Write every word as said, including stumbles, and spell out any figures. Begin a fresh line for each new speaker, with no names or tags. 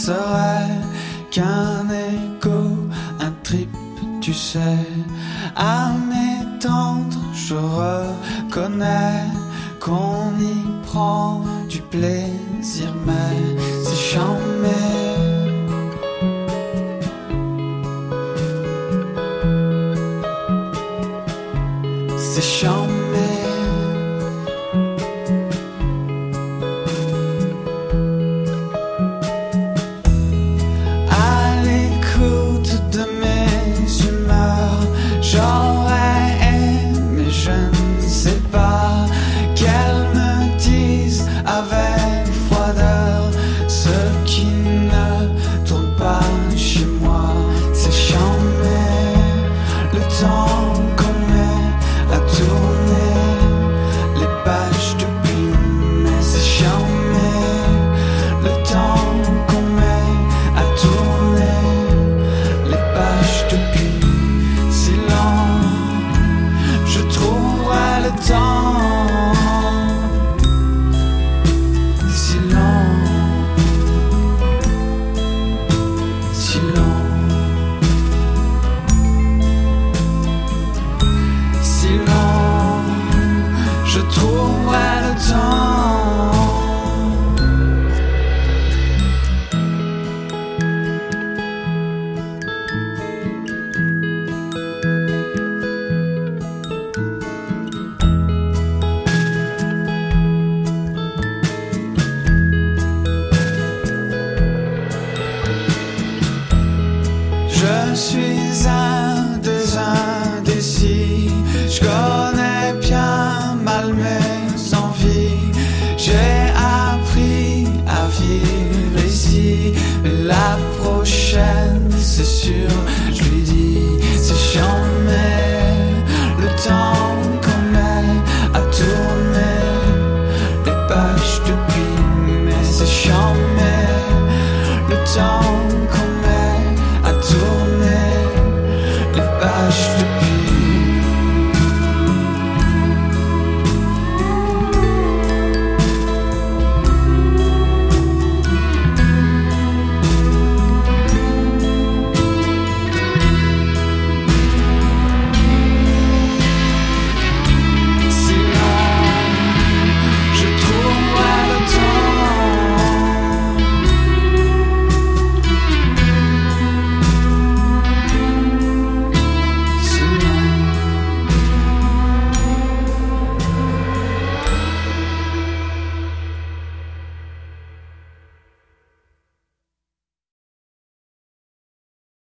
serait qu'un écho, un trip, tu sais. À m'étendre, je reconnais qu'on y prend du plaisir, mais c'est charmé. C'est charmé. À l'écoute de mes humeurs, j'aurais aimé, je ne sais pas, qu'elles me disent avec froideur ce qui ne tourne pas chez moi. C'est charmé, le temps qu'on met à tourner les pages de plume, mais c'est charmé, le temps qu'on met à tourner les pages de plume. Si lent, je trouverai le temps, si lent, si lent, si lent, je trouverai le temps. Je suis un des indécis, je connais bien mal mes